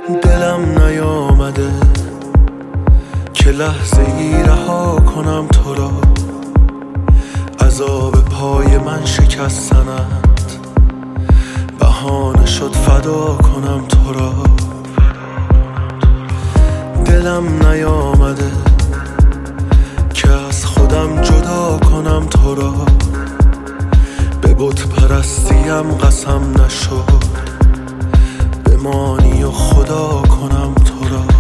دلم نیامده که لحظه ای رها کنم تو را، عذاب پای من شکستنت بهانه شد فدا کنم تو را. دلم نیامده که از خودم جدا کنم تو را، به بت پرستیم قسم نشد بمانی و خدا کنم تو را.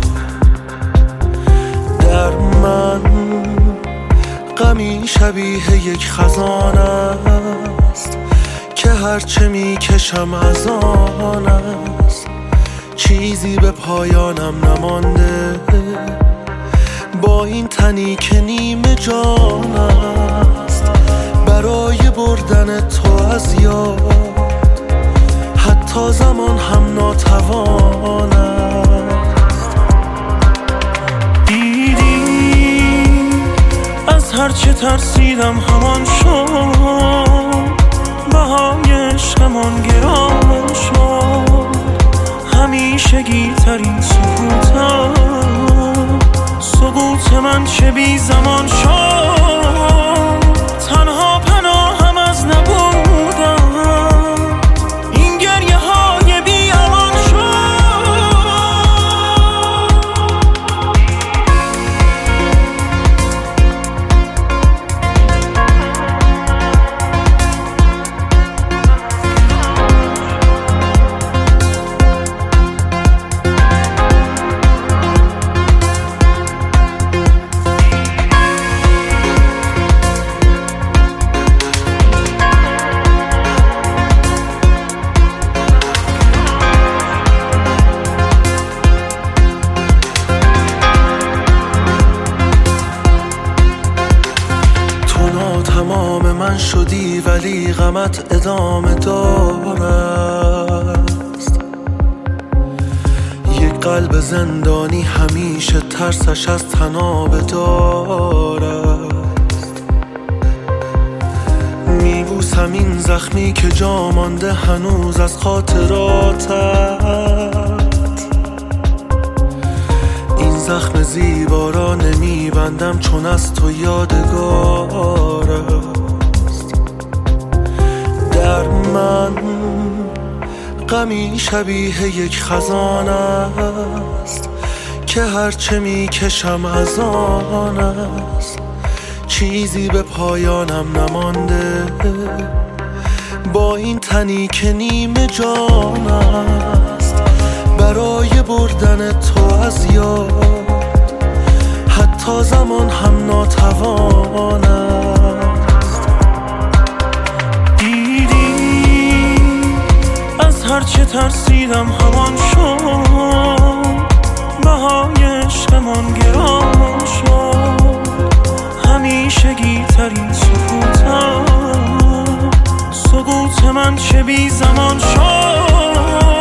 در من غمی شبیه یک خزان است که هرچه میکشم از آن است، چیزی به پایانم نمانده با این تنی که نیمه جان است. برای بردن تو از یاد حتی زمان هم ناتوان است. دیدی از هرچه ترسیدم همان شد، بهای عشقمان گران شد، همیشگی ترین سکوتم، سکوت من چه بی زمان شد. تنها پناهم از نبودم، این گریه های بی امان شد. تمام من شدی ولی غمت ادامه دارست. یک قلب زندانی همیشه ترسش از تنابه دارست. میبوسم این زخمی که جا مانده هنوز از خاطراتت، این زخم زیبا را نمیبندم چون از تو یادگار است. در من غمی شبیه یک خزان است که هرچه میکشم از آن است، چیزی به پایانم نمانده با این تنی که نیمه جان است. برای بردن تو از یاد حتی زمان هم ناتوان است. دیدی از هرچه ترسیدم همان شد، بهای عشقمان گران شد، همیشگی ترین سکوتم، سکوت من چه بی زمان شد.